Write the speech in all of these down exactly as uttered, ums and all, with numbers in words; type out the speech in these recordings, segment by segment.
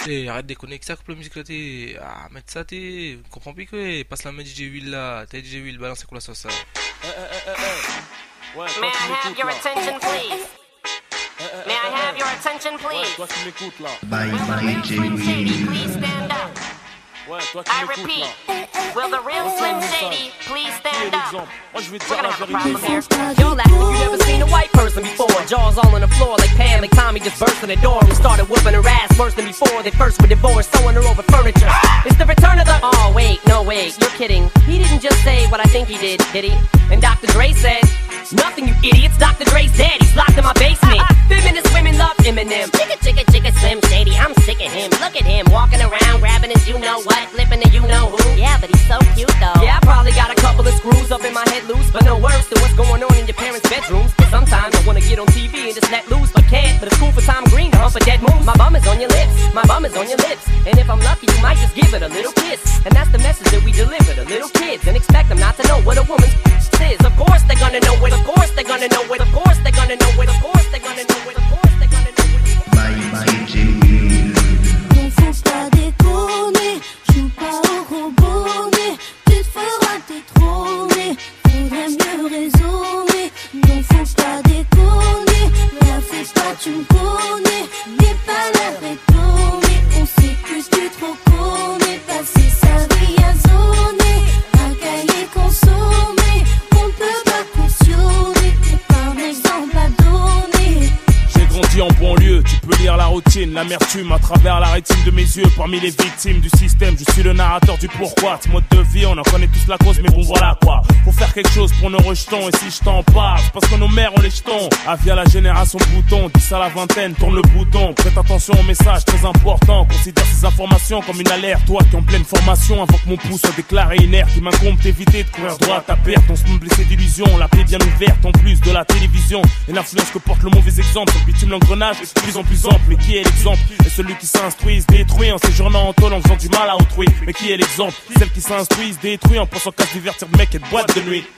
Eh, arrête de déconner que ça coupe la musique là, t'es. Ah, mettre ça, t'es. Comprends plus que. Passe la main D J Will là. T'es D J Will, balance c'est quoi la sauce ça? Eh, eh, eh, eh, eh. Ouais, May toi I qui have m'écoutes your là. attention, please? Eh, eh, May I eh, have eh. your attention, Ouais, please? toi qui m'écoutes là. Bye Will the bye real J Slim Shady Will. please stand up? Ouais, toi qui I m'écoutes repeat, là. will the real Slim Shady please Qui est stand up? l'exemple? Moi je vais te We're dire gonna la have a vérité. problem here. Y'all act like you never seen a white person before. Jaws all on the floor like Pam, like Tommy just burst in the door and started whooping her ass worse than before. They first were divorced, sewing her over furniture. It's the return of the. Oh wait, no wait, you're kidding. He didn't just say what I think he did, did he? And Doctor Dre said, nothing, you idiots. Doctor Dre's dead. He's locked in my basement. Feminist women love Eminem. Chicka chicka chicka Slim Shady. I'm sick of him. Look at him walking around, grabbing his you know what, flipping the you know who. Yeah, but he's so cute though. Yeah, I probably got a couple of screws up in my head loose, but no worse than what's going on in your parents' bedrooms. Sometimes I wanna get on T V and just let loose, but can't. But it's cool for Tom Green to hump a dead moose. My bum is on your lips, my bum is on your lips, and if I'm lucky, you might just give it a little kiss. And that's the message that we deliver to little kids, and expect them not to know what a woman's is. Of course they're gonna know it. Of course they're gonna know it. Of course they're gonna know it. Of course they're gonna know it. Of course they're gonna know it. Bye bye J Will. Ne faut pas déconner, joue pas au robonnet, tu te feras détrôner, faudrait mieux raisonner. Ne faut pas déconner, la fais pas, tu me connais, n'aie pas l'air étonné, on sait que tu trop connais, passer sa vie à zoner, à cahier consommer, on ne peut pas cautionner, t'es pas un exemple à donner. J'ai grandi en banlieue, tu peux lire la routine, l'amertume à travers la rétine de mes yeux. Parmi les victimes du système, je suis le narrateur du pourquoi. Ce mode de vie, on en connaît tous la cause, mais bon voilà quoi. Faut faire quelque chose pour nos rejetons, et si je t'en parle, c'est parce que nos mères ont les jetons. Avis à la génération bouton, dix à la vingtaine, tourne le bouton. Prête attention au message très important, considère ces informations comme une alerte. Toi qui es en pleine formation, avant que mon pouce soit déclaré inerte, il m'incombe d'éviter de courir droit à ta perte. On se me blessé d'illusions, la paix bien ouverte, en plus de la télévision. Et l'influence que porte le mauvais exemple, le bitume l'engrenage est de plus en plus ample. Mais qui est l'exemple? Et celui qui s'instruit se détruit en séjournant en tôle en faisant du mal à autrui. Mais qui est l'exemple? Celle qui s'instruit se détruit en pensant qu'à se divertir de mecs et de boîtes de nuit.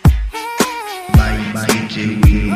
Bye bye J Will.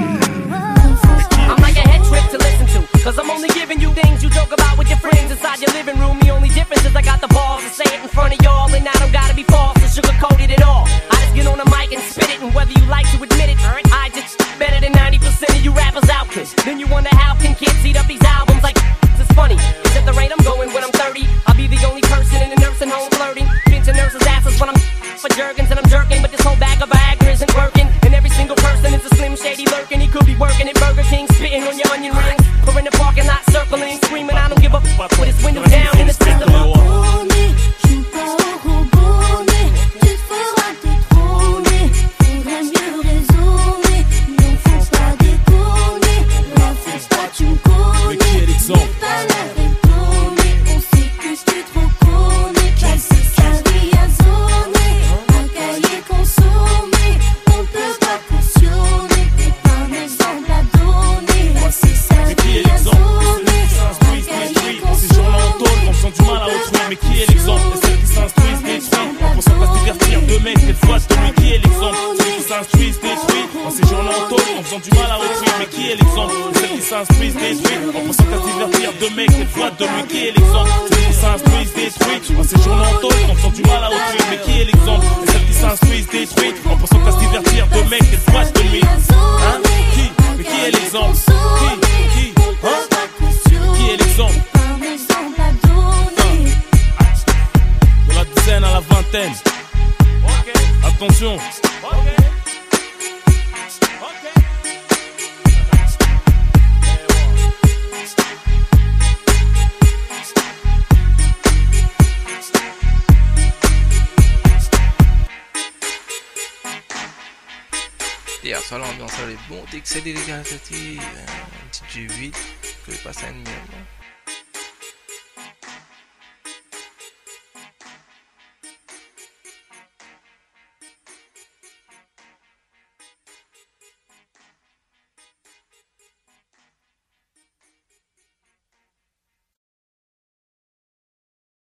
I'm like a head trip to listen to, cause I'm only giving you things you joke about with your friends inside your living room. The only difference is I got the balls to say it in front of y'all, and I don't gotta be false or sugar-coated at all. I just get on the mic and spit it, and whether you like to admit it, I just better than ninety percent of you rappers out kids. Then you wonder how can kids eat up these albums like it's funny. Is at the rate I'm going when I'm thirty, I'll be the only person in a nursing home flirting, pinching nurses' asses when I'm for jerkins and I'm jerking, but this whole bag of Viagra isn't working. And every single person is a Slim Shady lurking. He could be working at Burger King, spitting on your onion rings, or in the parking lot circling, screaming, I don't give a fuck with his windows down in the system. Bonnet, joue pas au robonnet, tu te feras détrôner, faudrait mieux raisonner, non faut pas déconner, la fais pas, tu me connais, Mais qui est l'exemple? n'aie pas l'air étonné, on sait que tu trop connais, passer sa vie à zoner, un cahier consommé, on peut pas cautionner, t'es pas un exemple à donner, passer sa Mais qui est vie à l'exemple? zoner, Celui qui s'instruit se un cahier détruit en séjournant en tôle en faisant du mal à autrui. Mais qui est l'exemple? Et celle qui s'instruit se détruit en pensant qu'à se divertir de mecs et de boîtes de nuit. Qui est l'exemple? Celui qui s'instruit se détruit en séjournant en tôle en faisant du mal à autrui. Mais qui est l'exemple? Et celle qui s'instruit se détruit en pensant qu'à se divertir de mecs et de boîtes de nuit. Qui est l'exemple? Celui qui s'instruit se détruit en séjournant en tôle en faisant du mal à autrui. Mais qui est l'exemple? Et celle qui s'instruit se détruit en pensant qu'à se divertir de mecs et de boîtes de nuit. Hein? Qui? Mais qui est l'exemple? Qui? Qui? Hein? Qui est l'exemple? De la dizaine à la vingtaine. Attention. Hier soir l'ambiance elle est bon, t'es excédé les gars, c'était un petit G huit, que je passe à une mienne.